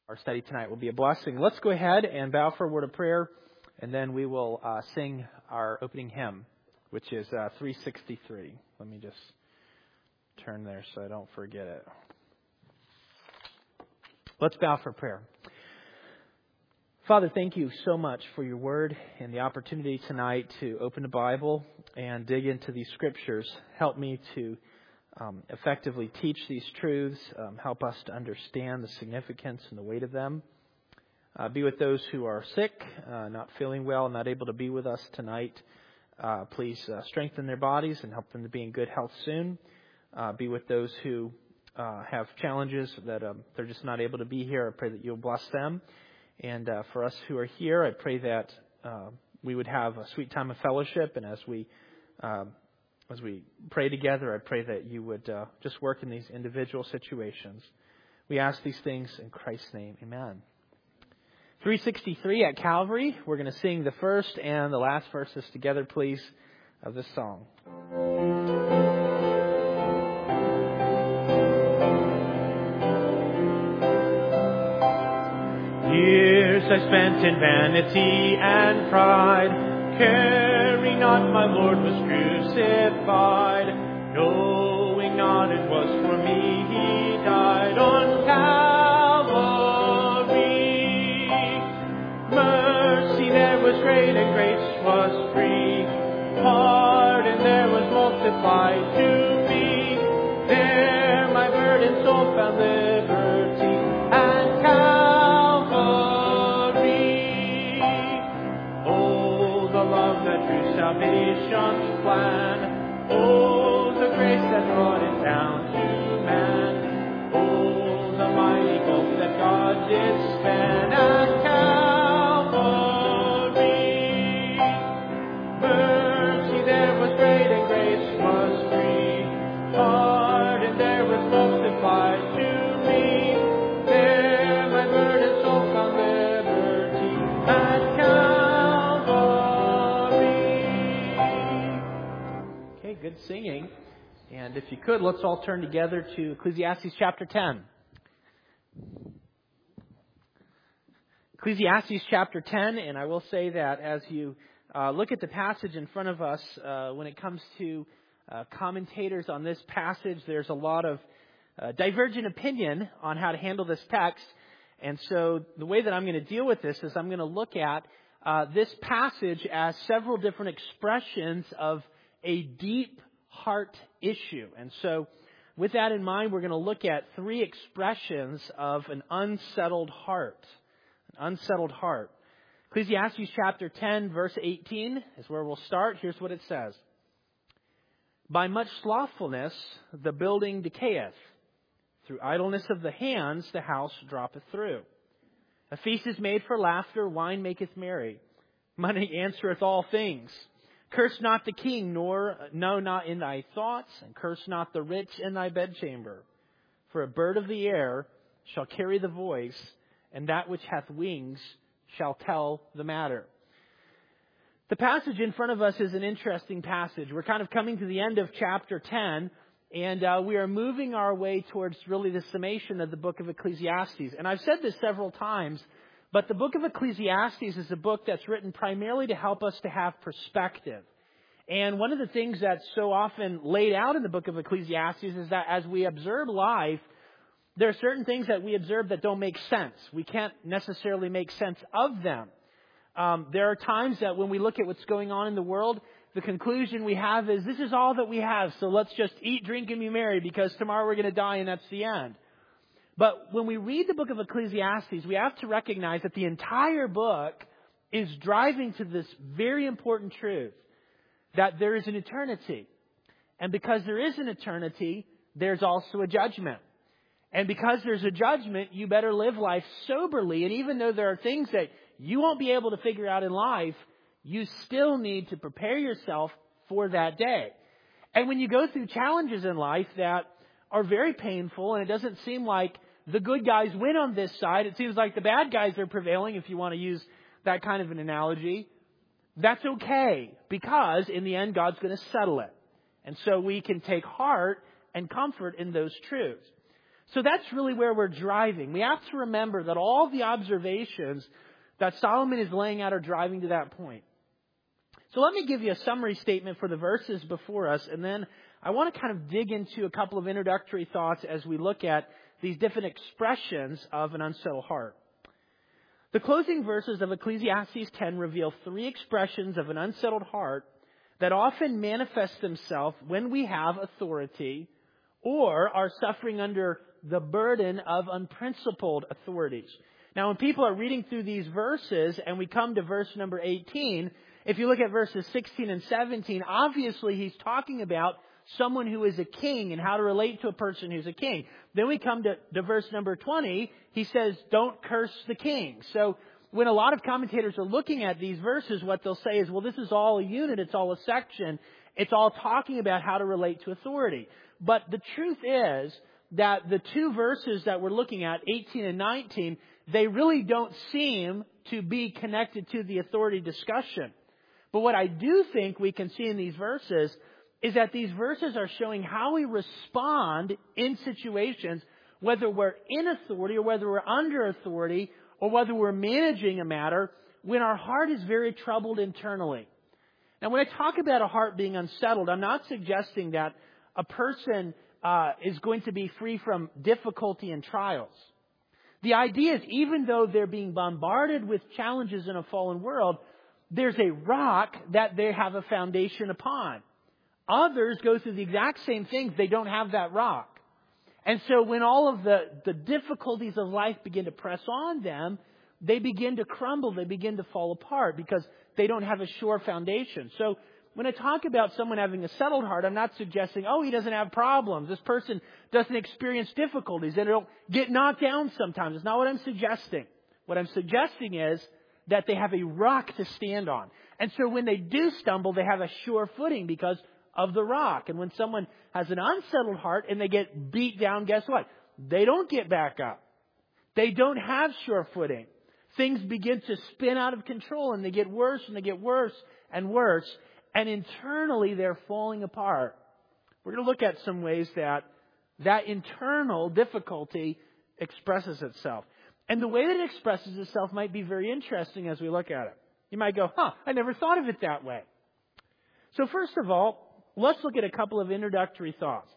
Our study tonight will be a blessing. Let's go ahead and bow for a word of prayer, and then we will sing our opening hymn, which is 363. Let me just turn there so I don't forget it. Let's bow for prayer. Father, thank you so much for your word and the opportunity tonight to open the Bible and dig into these scriptures. Help me to effectively teach these truths. Help us to understand the significance and the weight of them. Be with those who are sick, not feeling well, not able to be with us tonight. Please strengthen their bodies and help them to be in good health soon. Be with those who have challenges that they're just not able to be here. I pray that you'll bless them. And for us who are here, I pray that we would have a sweet time of fellowship. And as we pray together, I pray that you would just work in these individual situations. We ask these things in Christ's name. Amen. 363 at Calvary. We're going to sing the first and the last verses together, please, of this song. Years I spent in vanity and pride, caring not my Lord was crucified, knowing not it was for me He died on Calvary. Mercy there was great and grace was free, pardon there was multiplied to me. There my burdened soul found liberty and salvation's plan. Oh, the grace that brought it down to man. Oh, the mighty gulf that God did span at Calvary. Mercy there was great and grace was free. Pardon there was multiplied to me. There my burdened soul found liberty at Calvary. Good singing. And if you could, let's all turn together to Ecclesiastes chapter 10. Ecclesiastes chapter 10, and I will say that as you look at the passage in front of us, when it comes to commentators on this passage, there's a lot of divergent opinion on how to handle this text. And so the way that I'm going to deal with this is I'm going to look at this passage as several different expressions of a deep heart issue. And so with that in mind, we're going to look at three expressions of an unsettled heart. An unsettled heart. Ecclesiastes chapter 10, verse 18 is where we'll start. Here's what it says. By much slothfulness the building decayeth. Through idleness of the hands the house droppeth through. A feast is made for laughter, wine maketh merry. Money answereth all things. Curse not the king, nor no not in thy thoughts, and curse not the rich in thy bedchamber. For a bird of the air shall carry the voice, and that which hath wings shall tell the matter. The passage in front of us is an interesting passage. We're kind of coming to the end of chapter 10, and we are moving our way towards really the summation of the book of Ecclesiastes. And I've said this several times, but the book of Ecclesiastes is a book that's written primarily to help us to have perspective. And one of the things that's so often laid out in the book of Ecclesiastes is that as we observe life, there are certain things that we observe that don't make sense. We can't necessarily make sense of them. There are times that when we look at what's going on in the world, the conclusion we have is this is all that we have, so let's just eat, drink, and be merry because tomorrow we're going to die and that's the end. But when we read the book of Ecclesiastes, we have to recognize that the entire book is driving to this very important truth, that there is an eternity. And because there is an eternity, there's also a judgment. And because there's a judgment, you better live life soberly. And even though there are things that you won't be able to figure out in life, you still need to prepare yourself for that day. And when you go through challenges in life that are very painful, and it doesn't seem like the good guys win on this side, it seems like the bad guys are prevailing, if you want to use that kind of an analogy, that's okay, because in the end, God's going to settle it. And so we can take heart and comfort in those truths. So that's really where we're driving. We have to remember that all the observations that Solomon is laying out are driving to that point. So let me give you a summary statement for the verses before us, and then I want to kind of dig into a couple of introductory thoughts as we look at these different expressions of an unsettled heart. The closing verses of Ecclesiastes 10 reveal three expressions of an unsettled heart that often manifest themselves when we have authority or are suffering under the burden of unprincipled authorities. Now, when people are reading through these verses and we come to verse number 18, if you look at verses 16 and 17, obviously he's talking about someone who is a king and how to relate to a person who's a king. Then we come to verse number 20. He says, don't curse the king. So when a lot of commentators are looking at these verses, what they'll say is, well, this is all a unit. It's all a section. It's all talking about how to relate to authority. But the truth is that the two verses that we're looking at, 18 and 19, they really don't seem to be connected to the authority discussion. But what I do think we can see in these verses is that these verses are showing how we respond in situations, whether we're in authority or whether we're under authority or whether we're managing a matter, when our heart is very troubled internally. Now, when I talk about a heart being unsettled, I'm not suggesting that a person is going to be free from difficulty and trials. The idea is, even though they're being bombarded with challenges in a fallen world, there's a rock that they have a foundation upon. Others go through the exact same things. They don't have that rock. And so when all of the difficulties of life begin to press on them, they begin to crumble. They begin to fall apart because they don't have a sure foundation. So when I talk about someone having a settled heart, I'm not suggesting, oh, he doesn't have problems. This person doesn't experience difficulties. They don't get knocked down sometimes. It's not what I'm suggesting. What I'm suggesting is that they have a rock to stand on. And so when they do stumble, they have a sure footing because of the rock. And when someone has an unsettled heart and they get beat down, guess what? They don't get back up. They don't have sure footing. Things begin to spin out of control and they get worse and they get worse and worse. And internally they're falling apart. We're going to look at some ways that internal difficulty expresses itself. And the way that it expresses itself might be very interesting as we look at it. You might go, I never thought of it that way. So first of all, let's look at a couple of introductory thoughts.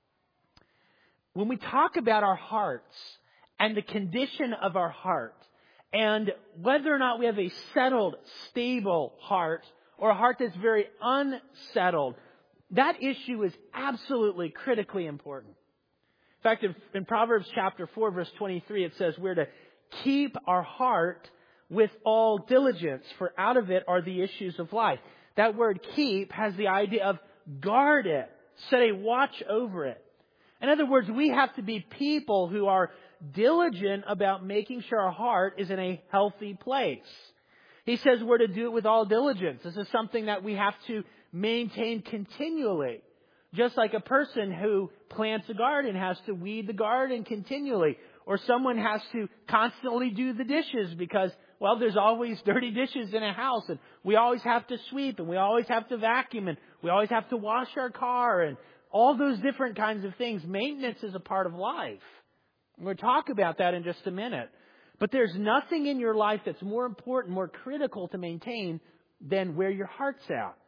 When we talk about our hearts and the condition of our heart and whether or not we have a settled, stable heart or a heart that's very unsettled, that issue is absolutely critically important. In fact, in Proverbs chapter 4, verse 23, it says we're to keep our heart with all diligence, for out of it are the issues of life. That word keep has the idea of guard it, set a watch over it. In other words, we have to be people who are diligent about making sure our heart is in a healthy place. He says we're to do it with all diligence. This is something that we have to maintain continually. Just like a person who plants a garden has to weed the garden continually. Or someone has to constantly do the dishes because, well, there's always dirty dishes in a house. And we always have to sweep and we always have to vacuum and we always have to wash our car and all those different kinds of things. Maintenance is a part of life. We'll talk about that in just a minute. But there's nothing in your life that's more important, more critical to maintain than where your heart's at.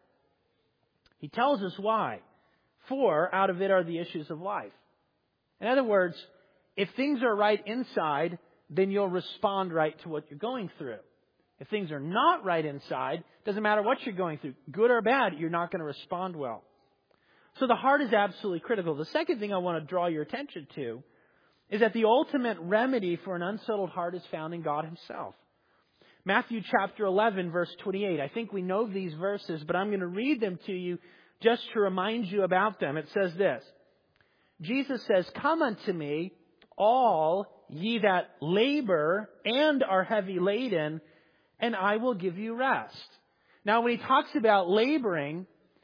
He tells us why. For out of it are the issues of life. In other words, if things are right inside, then you'll respond right to what you're going through. If things are not right inside, doesn't matter what you're going through, good or bad, you're not going to respond well. So the heart is absolutely critical. The second thing I want to draw your attention to is that the ultimate remedy for an unsettled heart is found in God Himself. Matthew chapter 11, verse 28. I think we know these verses, but I'm going to read them to you just to remind you about them. It says this. Jesus says, "Come unto me, all ye that labor and are heavy laden, and I will give you rest." Now, when he talks about laboring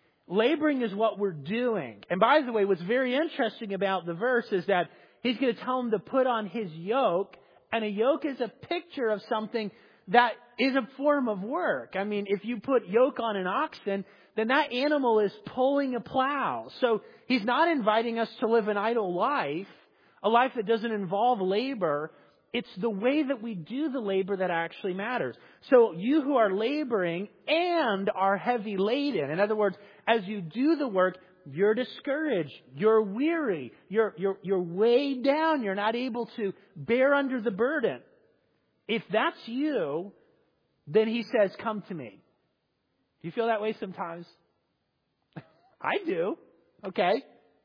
is what we're doing. And by the way, what's very interesting about the verse is that he's going to tell them to put on his yoke. And a yoke is a picture of something that is a form of work. I mean, if you put yoke on an oxen, then that animal is pulling a plow. So he's not inviting us to live an idle life. a life that doesn't involve labor. It's the way that we do the labor that actually matters. So you who are laboring and are heavy laden, in other words, as you do the work, you're discouraged, you're weary, you're weighed down, you're not able to bear under the burden. If that's you, then he says, come to me. Do you feel that way sometimes? I do. Okay.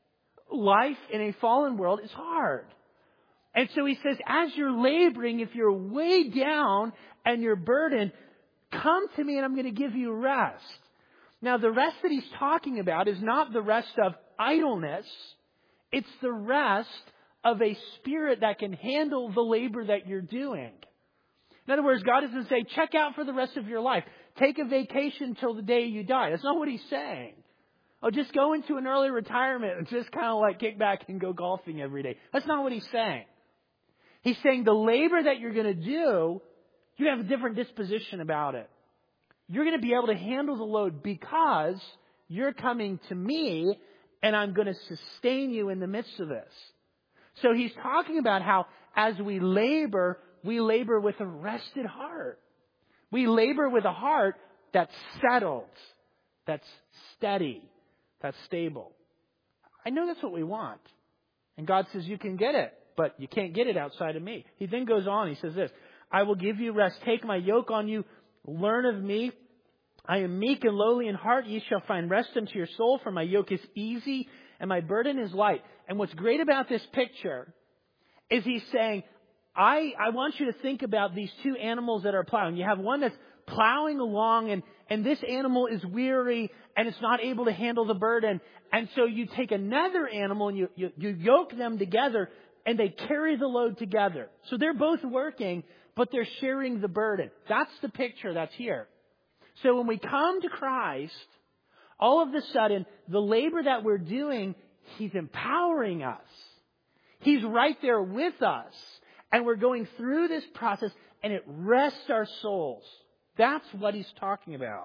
Life in a fallen world is hard. And so he says, as you're laboring, if you're weighed down and you're burdened, come to me and I'm going to give you rest. Now, the rest that he's talking about is not the rest of idleness. It's the rest of a spirit that can handle the labor that you're doing. In other words, God doesn't say, check out for the rest of your life. Take a vacation till the day you die. That's not what he's saying. Oh, just go into an early retirement and just kind of like kick back and go golfing every day. That's not what he's saying. He's saying the labor that you're going to do, you have a different disposition about it. You're going to be able to handle the load because you're coming to me and I'm going to sustain you in the midst of this. So he's talking about how as we labor with a rested heart. We labor with a heart that's settled, that's steady, that's stable. I know that's what we want. And God says you can get it, but you can't get it outside of me. He then goes on, he says this, I will give you rest. Take my yoke on you. Learn of me. I am meek and lowly in heart. Ye shall find rest unto your soul, for my yoke is easy and my burden is light. And what's great about this picture is he's saying, I want you to think about these two animals that are plowing. You have one that's plowing along and this animal is weary and it's not able to handle the burden. And so you take another animal and you yoke them together and they carry the load together. So they're both working, but they're sharing the burden. That's the picture that's here. So when we come to Christ, all of a sudden, the labor that we're doing, He's empowering us. He's right there with us. And we're going through this process and it rests our souls. That's what he's talking about.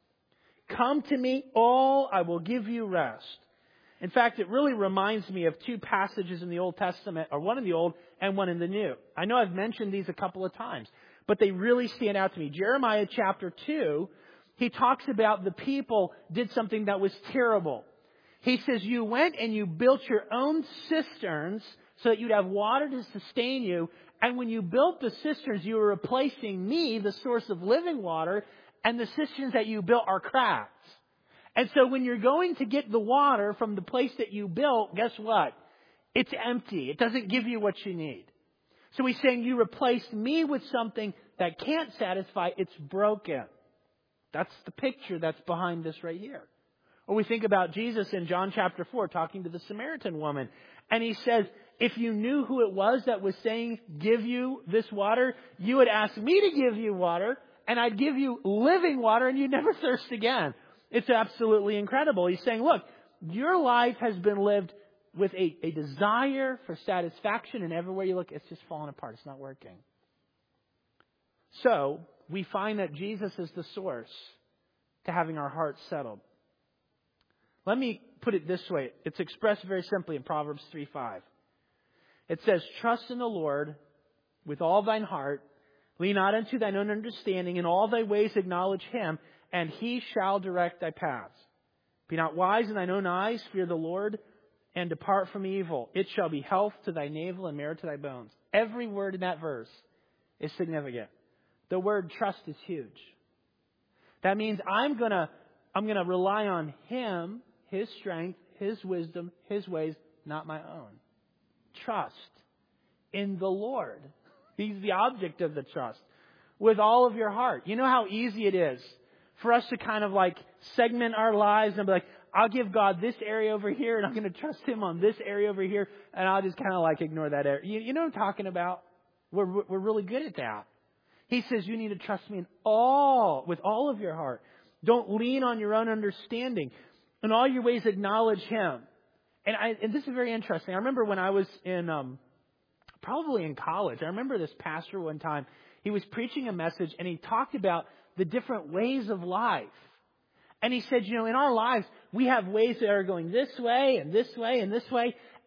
Come to me, all, I will give you rest. In fact, it really reminds me of two passages in the Old Testament, or one in the Old and one in the New. I know I've mentioned these a couple of times, but they really stand out to me. Jeremiah chapter 2, he talks about the people did something that was terrible. He says, you went and you built your own cisterns so that you'd have water to sustain you. And when you built the cisterns, you were replacing me, the source of living water, and the cisterns that you built are cracked. And so when you're going to get the water from the place that you built, guess what? It's empty. It doesn't give you what you need. So he's saying you replaced me with something that can't satisfy. It's broken. That's the picture that's behind this right here. Or we think about Jesus in John chapter 4 talking to the Samaritan woman. And he says, if you knew who it was that was saying, give you this water, you would ask me to give you water, and I'd give you living water, and you'd never thirst again. It's absolutely incredible. He's saying, look, your life has been lived with a desire for satisfaction, and everywhere you look, it's just falling apart. It's not working. So, we find that Jesus is the source to having our hearts settled. Let me put it this way. It's expressed very simply in Proverbs 3:5. It says, trust in the Lord with all thine heart. Lean not unto thine own understanding. In all thy ways acknowledge Him, and He shall direct thy paths. Be not wise in thine own eyes. Fear the Lord, and depart from evil. It shall be health to thy navel and marrow to thy bones. Every word in that verse is significant. The word trust is huge. That means I'm gonna rely on Him, His strength, His wisdom, His ways, not my own. Trust in the Lord. He's the object of the trust. With all of your heart. You know how easy it is for us to kind of like segment our lives and be like, I'll give God this area over here and I'm going to trust Him on this area over here and I'll just kind of like ignore that area. You know what I'm talking about? We're really good at that. He says you need to trust me with all of your heart. Don't lean on your own understanding. In all your ways acknowledge Him. And this is very interesting. I remember when I was probably in college. I remember this pastor one time. He was preaching a message and he talked about the different ways of life. And he said, in our lives, we have ways that are going this way and this way and this way.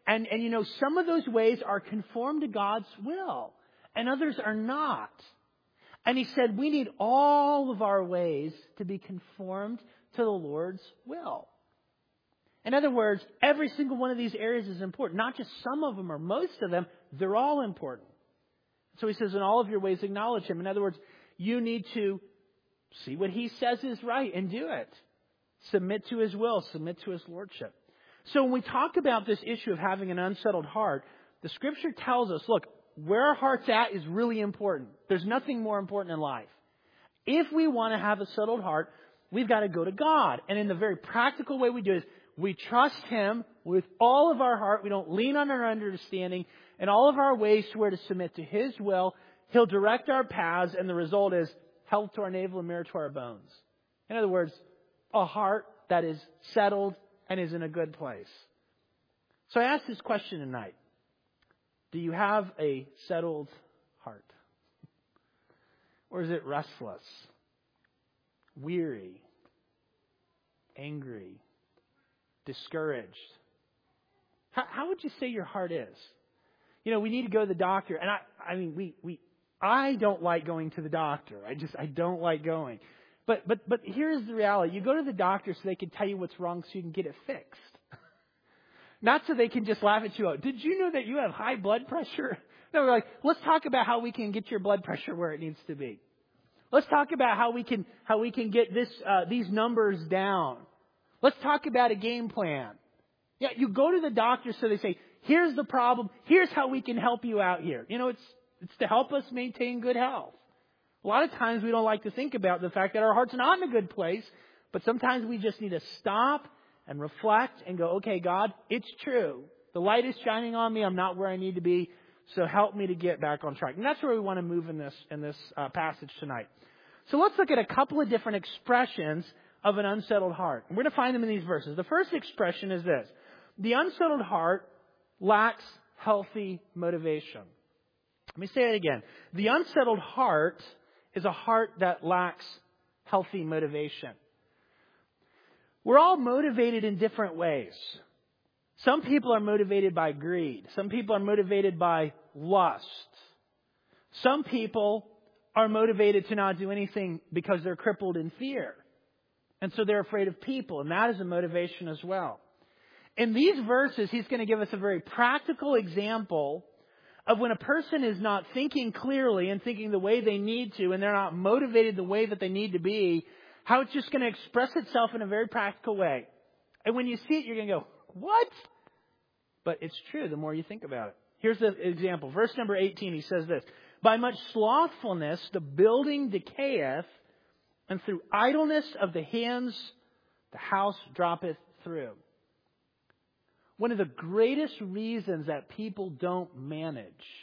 And some of those ways are conformed to God's will, and others are not. And he said we need all of our ways to be conformed to the Lord's will. In other words, every single one of these areas is important. Not just some of them or most of them. They're all important. So he says, in all of your ways, acknowledge Him. In other words, you need to see what He says is right and do it. Submit to His will. Submit to His lordship. So when we talk about this issue of having an unsettled heart, the Scripture tells us, look, where our heart's at is really important. There's nothing more important in life. If we want to have a settled heart, we've got to go to God. And in the very practical way we do is we trust Him with all of our heart. We don't lean on our understanding and all of our ways to where to submit to His will. He'll direct our paths, and the result is health to our navel and marrow to our bones. In other words, a heart that is settled and is in a good place. So I ask this question tonight. Do you have a settled heart? Or is it restless, weary, angry, discouraged? How would you say your heart is? We need to go to the doctor. And I don't like going to the doctor. I don't like going. But here's the reality. You go to the doctor so they can tell you what's wrong so you can get it fixed. Not so they can just laugh at you out. Did you know that you have high blood pressure? No, we're like, let's talk about how we can get your blood pressure where it needs to be. Let's talk about how we can get these numbers down. Let's talk about a game plan. Yeah, you go to the doctor so they say, here's the problem. Here's how we can help you out here. It's to help us maintain good health. A lot of times we don't like to think about the fact that our heart's not in a good place, but sometimes we just need to stop and reflect and go, okay, God, it's true. The light is shining on me. I'm not where I need to be. So help me to get back on track. And that's where we want to move in this passage tonight. So let's look at a couple of different expressions of an unsettled heart. And we're going to find them in these verses. The first expression is this. The unsettled heart lacks healthy motivation. Let me say it again. The unsettled heart is a heart that lacks healthy motivation. We're all motivated in different ways. Some people are motivated by greed. Some people are motivated by lust. Some people are motivated to not do anything because they're crippled in fear. And so they're afraid of people. And that is a motivation as well. In these verses, he's going to give us a very practical example of when a person is not thinking clearly and thinking the way they need to, and they're not motivated the way that they need to be, how it's just going to express itself in a very practical way. And when you see it, you're going to go, what? But it's true the more you think about it. Here's the example. Verse number 18, he says this. By much slothfulness the building decayeth, and through idleness of the hands the house droppeth through. One of the greatest reasons that people don't manage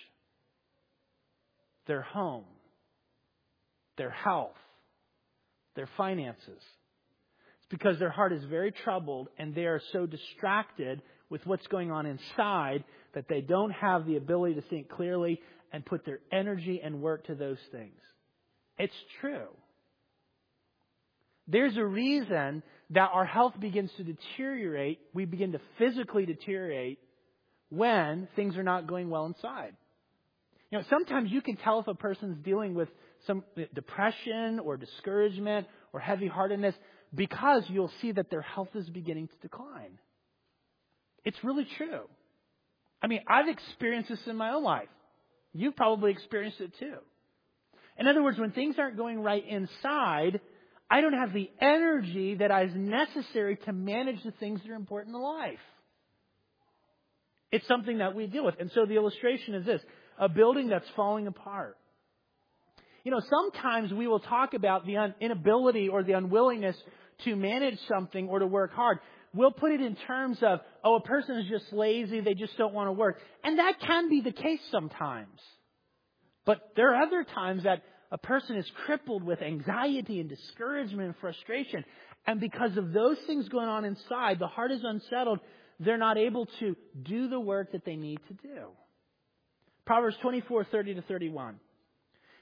their home, their health, their finances, it's because their heart is very troubled and they are so distracted with what's going on inside that they don't have the ability to think clearly and put their energy and work to those things. It's true. There's a reason that our health begins to deteriorate. We begin to physically deteriorate when things are not going well inside. Sometimes you can tell if a person's dealing with some depression or discouragement or heavy-heartedness because you'll see that their health is beginning to decline. It's really true. I've experienced this in my own life. You've probably experienced it too. In other words, when things aren't going right inside, I don't have the energy that is necessary to manage the things that are important in life. It's something that we deal with. And so the illustration is this. A building that's falling apart. Sometimes we will talk about the inability or the unwillingness to manage something or to work hard. We'll put it in terms of, a person is just lazy, they just don't want to work. And that can be the case sometimes. But there are other times that a person is crippled with anxiety and discouragement and frustration. And because of those things going on inside, the heart is unsettled. They're not able to do the work that they need to do. Proverbs 24:30-31.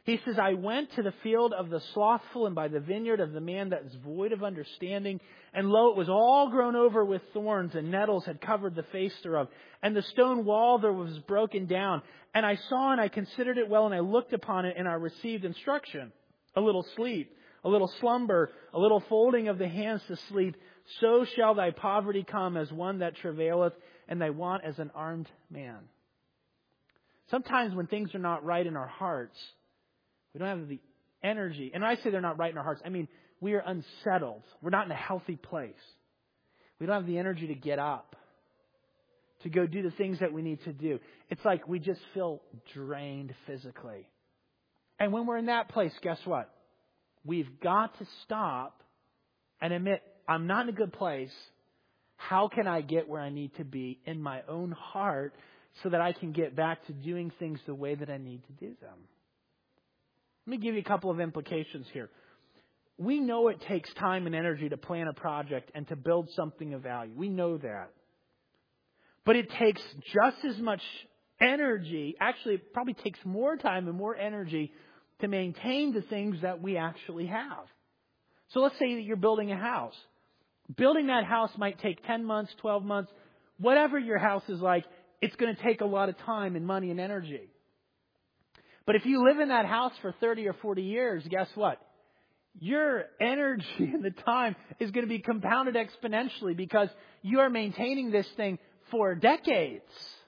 He says, I went to the field of the slothful and by the vineyard of the man that is void of understanding. And lo, it was all grown over with thorns, and nettles had covered the face thereof. And the stone wall there was broken down. And I saw and I considered it well, and I looked upon it, and I received instruction. A little sleep, a little slumber, a little folding of the hands to sleep. So shall thy poverty come as one that travaileth, and thy want as an armed man. Sometimes when things are not right in our hearts, we don't have the energy. And when I say they're not right in our hearts, I mean we are unsettled. We're not in a healthy place. We don't have the energy to get up, to go do the things that we need to do. It's like we just feel drained physically. And when we're in that place, guess what? We've got to stop and admit, I'm not in a good place. How can I get where I need to be in my own heart so that I can get back to doing things the way that I need to do them? Let me give you a couple of implications here. We know it takes time and energy to plan a project and to build something of value. We know that. But it takes just as much energy, actually it probably takes more time and more energy to maintain the things that we actually have. So let's say that you're building a house. Building that house might take 10 months, 12 months, whatever your house is like, it's going to take a lot of time and money and energy. But if you live in that house for 30 or 40 years, guess what? Your energy and the time is going to be compounded exponentially because you are maintaining this thing for decades.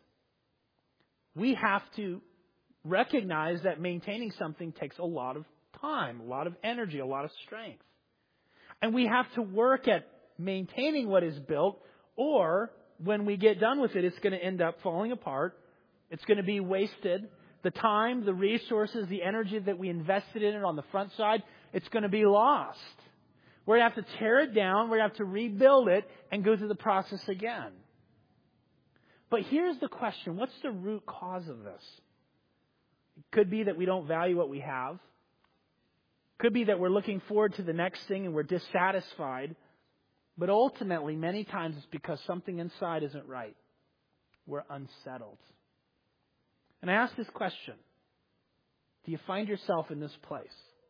We have to recognize that maintaining something takes a lot of time, a lot of energy, a lot of strength. And we have to work at maintaining what is built, or when we get done with it, it's going to end up falling apart. It's going to be wasted. The time, the resources, the energy that we invested in it on the front side, it's going to be lost. We're going to have to tear it down. We're going to have to rebuild it and go through the process again. But here's the question. What's the root cause of this? It could be that we don't value what we have. Could be that we're looking forward to the next thing and we're dissatisfied. But ultimately, many times it's because something inside isn't right. We're unsettled. And I ask this question. Do you find yourself in this place?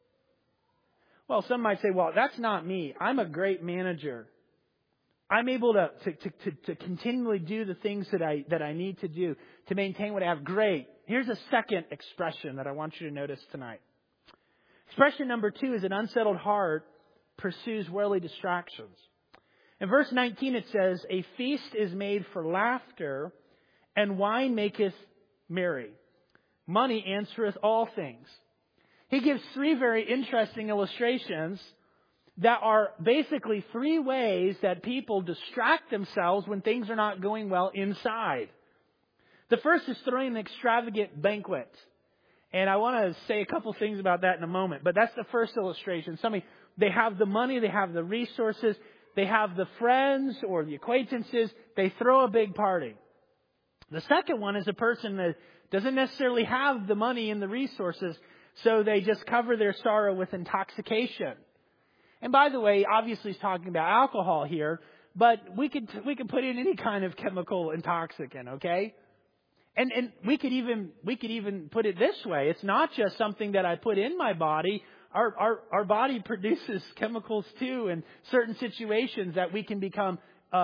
Well, some might say, well, that's not me. I'm a great manager. I'm able to continually do the things that I need to do to maintain what I have. Great. Here's a second expression that I want you to notice tonight. Expression number 2 is an unsettled heart pursues worldly distractions. In verse 19 it says, a feast is made for laughter, and wine maketh merry. Money answereth all things. He gives 3 very interesting illustrations that are basically 3 ways that people distract themselves when things are not going well inside. The first is throwing an extravagant banquet. And I want to say a couple things about that in a moment. But that's the first illustration. They have the money, they have the resources, they have the friends or the acquaintances. They throw a big party. The second one is a person that doesn't necessarily have the money and the resources, so they just cover their sorrow with intoxication. And by the way, obviously he's talking about alcohol here, but we could put in any kind of chemical intoxicant, okay? And we could even put it this way. It's not just something that I put in my body. Our body produces chemicals too in certain situations that we can become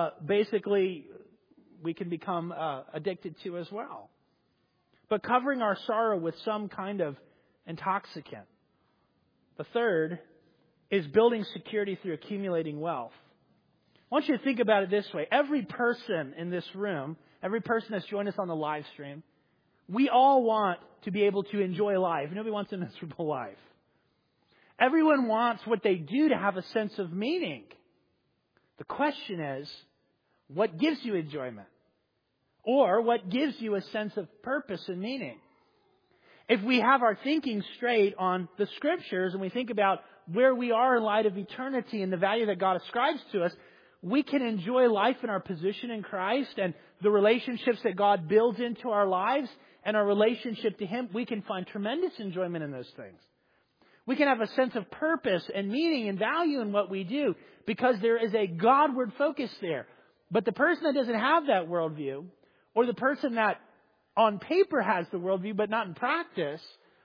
addicted to as well. But covering our sorrow with some kind of intoxicant. The third is building security through accumulating wealth. I want you to think about it this way. Every person in this room, every person that's joined us on the live stream, we all want to be able to enjoy life. Nobody wants a miserable life. Everyone wants what they do to have a sense of meaning. The question is, what gives you enjoyment? Or what gives you a sense of purpose and meaning? If we have our thinking straight on the Scriptures and we think about where we are in light of eternity and the value that God ascribes to us, we can enjoy life in our position in Christ and the relationships that God builds into our lives and our relationship to Him. We can find tremendous enjoyment in those things. We can have a sense of purpose and meaning and value in what we do because there is a Godward focus there. But the person that doesn't have that worldview, or the person that on paper has the worldview but not in practice,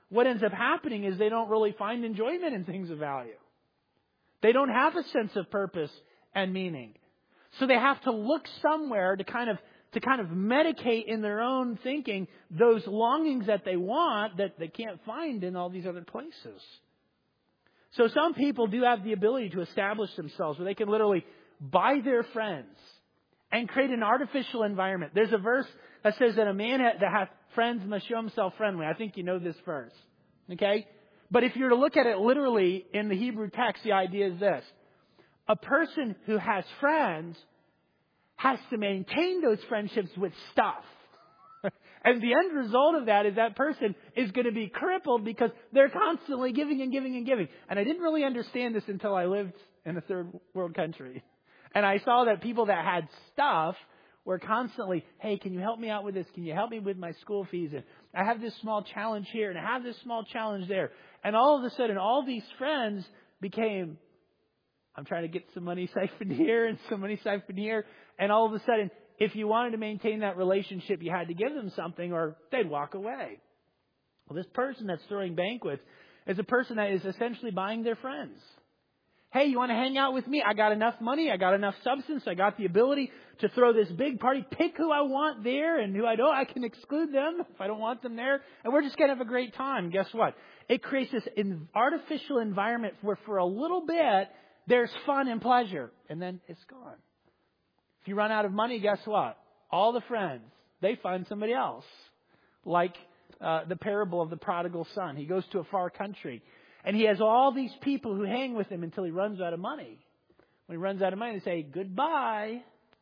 what ends up happening is they don't really find enjoyment in things of value. They don't have a sense of purpose and meaning. So they have to look somewhere to kind of medicate in their own thinking those longings that they want that they can't find in all these other places. So some people do have the ability to establish themselves where they can literally buy their friends and create an artificial environment. There's a verse that says that a man that hath friends must show himself friendly. I think you know this verse. Okay? But if you're to look at it literally in the Hebrew text, the idea is this. A person who has friends has to maintain those friendships with stuff. And the end result of that is that person is going to be crippled because they're constantly giving and giving and giving. And I didn't really understand this until I lived in a third world country. And I saw that people that had stuff were constantly, hey, can you help me out with this? Can you help me with my school fees? And I have this small challenge here and I have this small challenge there. And all of a sudden, all these friends became, I'm trying to get some money siphoned here and some money siphoned here. And all of a sudden, if you wanted to maintain that relationship, you had to give them something or they'd walk away. Well, this person that's throwing banquets is a person that is essentially buying their friends. Hey, you want to hang out with me? I got enough money. I got enough substance. I got the ability to throw this big party. Pick who I want there and who I don't. I can exclude them if I don't want them there. And we're just going to have a great time. Guess what? It creates this artificial environment where for a little bit, there's fun and pleasure. And then it's gone. If you run out of money, guess what? All the friends, they find somebody else. Like the parable of the prodigal son. He goes to a far country. And he has all these people who hang with him until he runs out of money. When he runs out of money, they say, goodbye.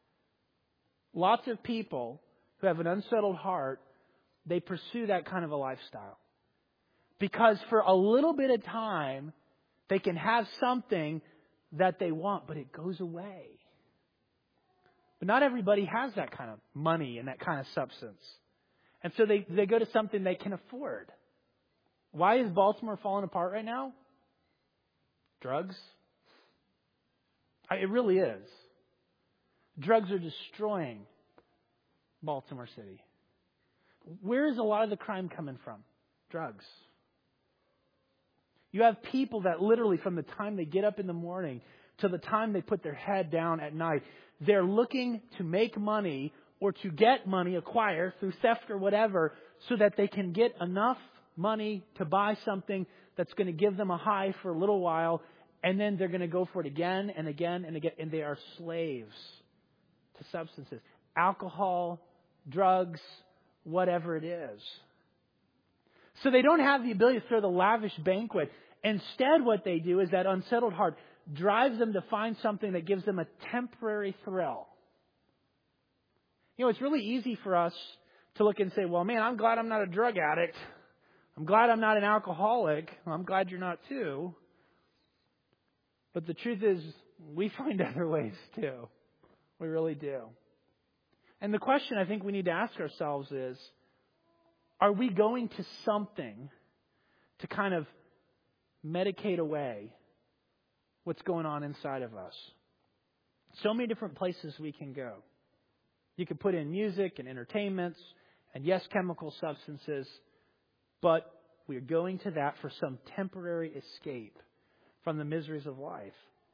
Lots of people who have an unsettled heart, they pursue that kind of a lifestyle. Because for a little bit of time, they can have something that they want, but it goes away. But not everybody has that kind of money and that kind of substance. And so they go to something they can afford. Why is Baltimore falling apart right now? Drugs. It really is. Drugs are destroying Baltimore City. Where is a lot of the crime coming from? Drugs. You have people that literally from the time they get up in the morning to the time they put their head down at night, they're looking to make money or to get money, acquire through theft or whatever, so that they can get enough money to buy something that's going to give them a high for a little while, and then they're going to go for it again and again and again, and they are slaves to substances, alcohol, drugs, whatever it is. So they don't have the ability to throw the lavish banquet. Instead, what they do is that unsettled heart drives them to find something that gives them a temporary thrill. You know, it's really easy for us to look and say, well, man, I'm glad I'm not a drug addict. I'm glad I'm not an alcoholic. Well, I'm glad you're not too. But the truth is, we find other ways too. We really do. And the question I think we need to ask ourselves is, are we going to something to kind of medicate away what's going on inside of us? So many different places we can go. You could put in music and entertainments and, yes, chemical substances. But we're going to that for some temporary escape from the miseries of life.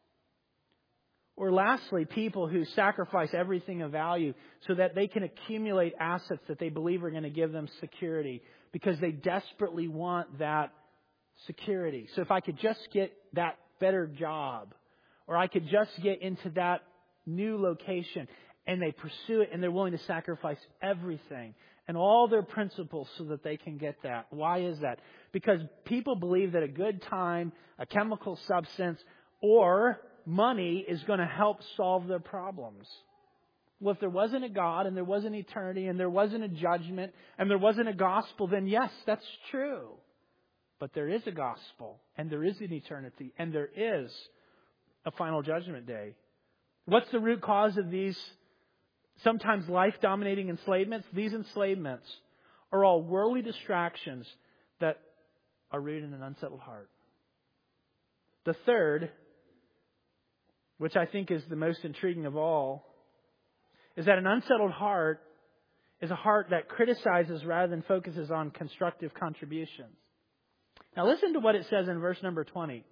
Or lastly, people who sacrifice everything of value so that they can accumulate assets that they believe are going to give them security because they desperately want that security. So if I could just get that better job, or I could just get into that new location, and they pursue it and they're willing to sacrifice everything and all their principles so that they can get that. Why is that? Because people believe that a good time, a chemical substance, or money is going to help solve their problems. Well, if there wasn't a God and there wasn't eternity and there wasn't a judgment and there wasn't a gospel, then yes, that's true. But there is a gospel and there is an eternity and there is a final judgment day. What's the root cause of these sometimes life-dominating enslavements? These enslavements are all worldly distractions that are rooted in an unsettled heart. The third, which I think is the most intriguing of all, is that an unsettled heart is a heart that criticizes rather than focuses on constructive contributions. Now listen to what it says in verse number 20.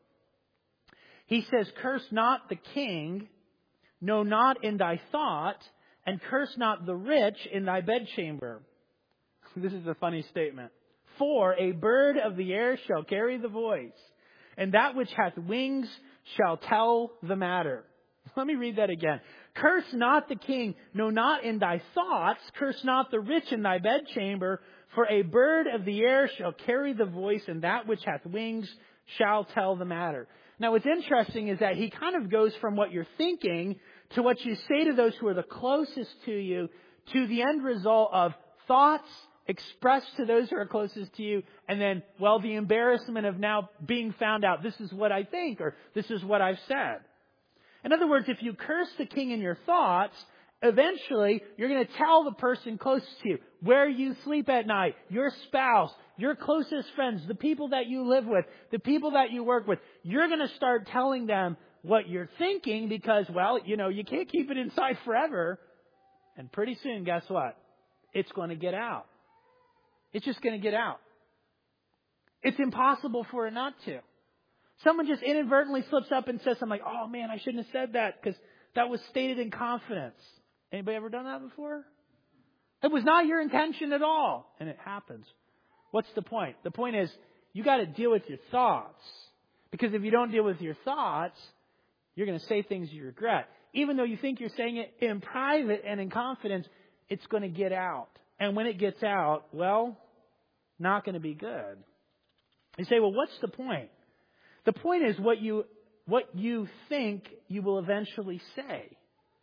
He says, curse not the king, no, not in thy thought, and curse not the rich in thy bedchamber. This is a funny statement. For a bird of the air shall carry the voice, and that which hath wings shall tell the matter. Let me read that again. Curse not the king, no, not in thy thoughts. Curse not the rich in thy bedchamber. For a bird of the air shall carry the voice, and that which hath wings shall tell the matter. Now what's interesting is that he kind of goes from what you're thinking to what you say to those who are the closest to you, to the end result of thoughts expressed to those who are closest to you, and then, well, the embarrassment of now being found out, this is what I think, or this is what I've said. In other words, if you curse the king in your thoughts, eventually you're going to tell the person closest to you where you sleep at night, your spouse, your closest friends, the people that you live with, the people that you work with. You're going to start telling them what you're thinking because, well, you can't keep it inside forever. And pretty soon, guess what? It's going to get out. It's just going to get out. It's impossible for it not to. Someone just inadvertently slips up and says something like, oh man, I shouldn't have said that because that was stated in confidence. Anybody ever done that before? It was not your intention at all. And it happens. What's the point? The point is, you got to deal with your thoughts. Because if you don't deal with your thoughts, you're going to say things you regret. Even though you think you're saying it in private and in confidence, it's going to get out. And when it gets out, well, not going to be good. You say, well, what's the point? The point is what you think you will eventually say.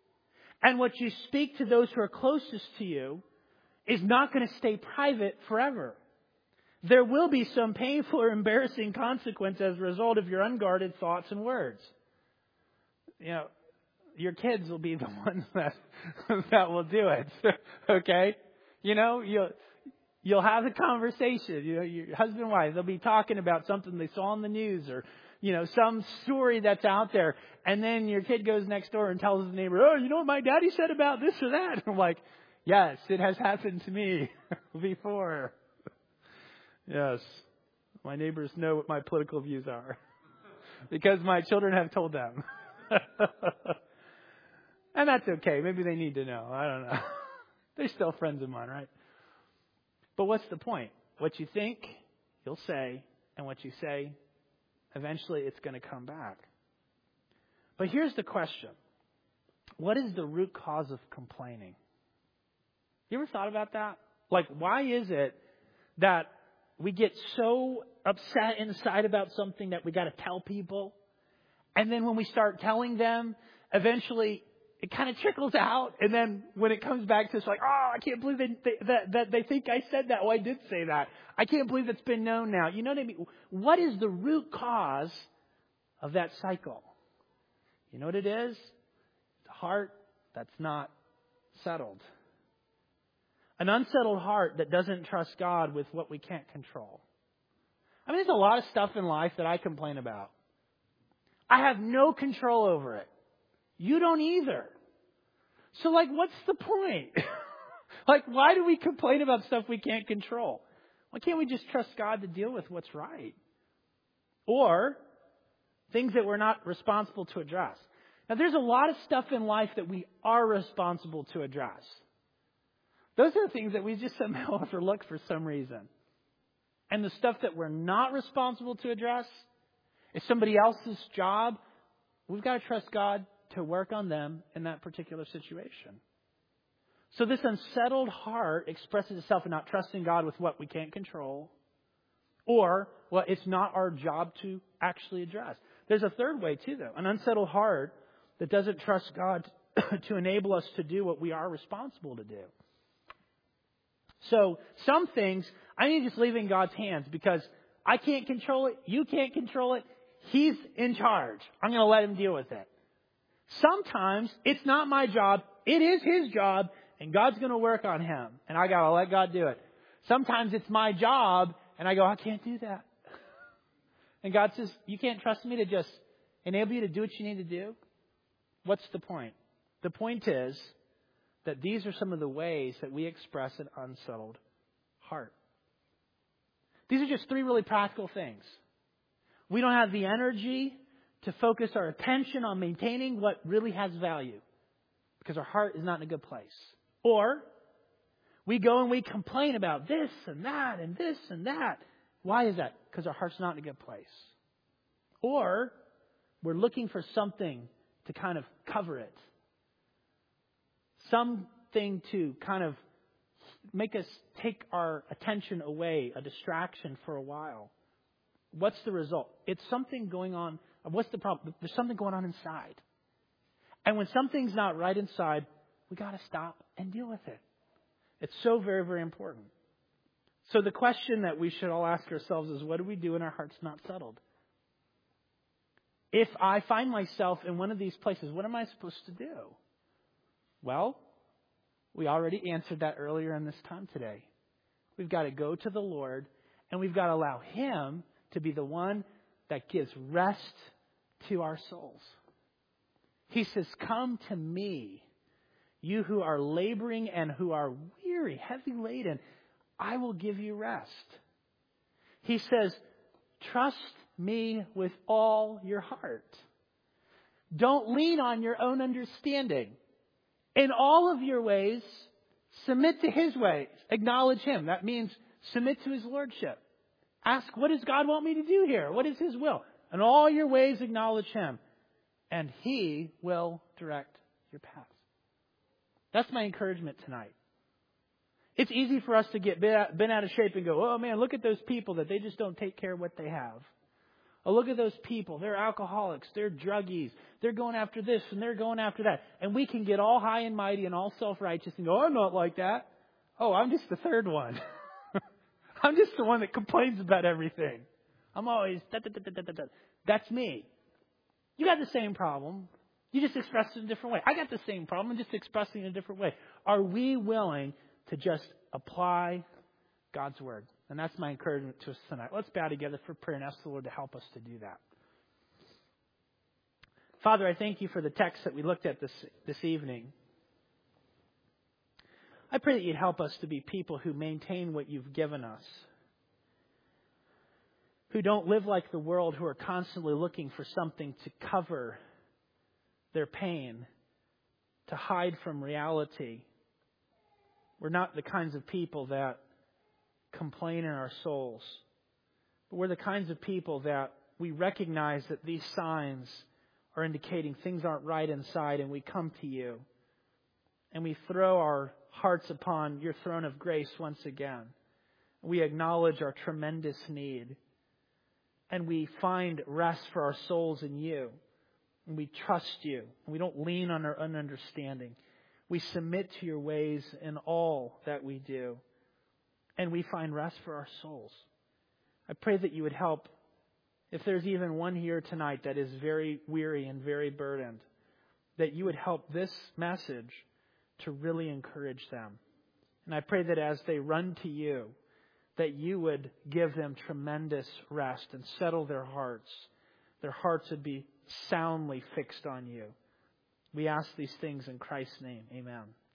And what you speak to those who are closest to you is not going to stay private forever. There will be some painful or embarrassing consequence as a result of your unguarded thoughts and words. Your kids will be the ones that will do it. Okay? You'll have a conversation. Your husband and wife, they'll be talking about something they saw on the news or, some story that's out there. And then your kid goes next door and tells his neighbor, oh, you know what my daddy said about this or that? And I'm like, yes, it has happened to me before. Yes. My neighbors know what my political views are because my children have told them. And that's okay. Maybe they need to know. I don't know. They're still friends of mine, right? But what's the point? What you think, you'll say, and what you say, eventually it's going to come back. But here's the question. What is the root cause of complaining? You ever thought about that? Like, why is it that we get so upset inside about something that we got to tell people? And then when we start telling them, eventually it kind of trickles out. And then when it comes back to us, like, oh, I can't believe that they think I said that. Oh, I did say that. I can't believe it's been known now. You know what I mean? What is the root cause of that cycle? You know what it is? It's a heart that's not settled. An unsettled heart that doesn't trust God with what we can't control. I mean, there's a lot of stuff in life that I complain about. I have no control over it. You don't either. So, what's the point? Why do we complain about stuff we can't control? Why can't we just trust God to deal with what's right? Or things that we're not responsible to address. Now, there's a lot of stuff in life that we are responsible to address. Those are the things that we just somehow overlook for some reason. And the stuff that we're not responsible to address is somebody else's job. We've got to trust God to work on them in that particular situation. So this unsettled heart expresses itself in not trusting God with what we can't control, or what it's not our job to actually address. There's a third way too, though. An unsettled heart that doesn't trust God to enable us to do what we are responsible to do. So some things I need to just leave in God's hands because I can't control it. You can't control it. He's in charge. I'm going to let Him deal with it. Sometimes it's not my job. It is His job, and God's going to work on him, and I got to let God do it. Sometimes it's my job, and I go, I can't do that. And God says, you can't trust me to just enable you to do what you need to do? What's the point? The point is that these are some of the ways that we express an unsettled heart. These are just three really practical things. We don't have the energy to focus our attention on maintaining what really has value because our heart is not in a good place. Or we go and we complain about this and that and this and that. Why is that? Because our heart's not in a good place. Or we're looking for something to kind of cover it. Something to kind of make us take our attention away, a distraction for a while. What's the result? It's something going on. What's the problem? There's something going on inside. And when something's not right inside, we got to stop and deal with it. It's so very, very important. So the question that we should all ask ourselves is, what do we do when our heart's not settled? If I find myself in one of these places, what am I supposed to do? Well, we already answered that earlier in this time today. We've got to go to the Lord, and we've got to allow Him to be the one that gives rest to our souls. He says, come to me, you who are laboring and who are weary, heavy laden. I will give you rest. He says, trust me with all your heart. Don't lean on your own understanding. In all of your ways, submit to His ways. Acknowledge Him. That means submit to His lordship. Ask, what does God want me to do here? What is His will? In all your ways, acknowledge Him. And He will direct your paths. That's my encouragement tonight. It's easy for us to get bent out of shape and go, oh man, look at those people that they just don't take care of what they have. Oh, look at those people. They're alcoholics. They're druggies. They're going after this and they're going after that. And we can get all high and mighty and all self-righteous and go, I'm not like that. Oh, I'm just the third one. I'm just the one that complains about everything. I'm always, That's me. You got the same problem. You just express it in a different way. I got the same problem. I'm just expressing it in a different way. Are we willing to just apply God's Word? And that's my encouragement to us tonight. Let's bow together for prayer and ask the Lord to help us to do that. Father, I thank You for the text that we looked at this evening. I pray that You'd help us to be people who maintain what You've given us, who don't live like the world, who are constantly looking for something to cover their pain, to hide from reality. We're not the kinds of people that complain in our souls, but we're the kinds of people that we recognize that these signs are indicating things aren't right inside, and we come to You and we throw our hearts upon Your throne of grace once again. We acknowledge our tremendous need, and we find rest for our souls in You, and we trust You, and we don't lean on our own understanding. We submit to Your ways in all that we do, and we find rest for our souls. I pray that You would help, if there's even one here tonight that is very weary and very burdened, that You would help this message to really encourage them. And I pray that as they run to You, that You would give them tremendous rest and settle their hearts. Their hearts would be soundly fixed on You. We ask these things in Christ's name. Amen.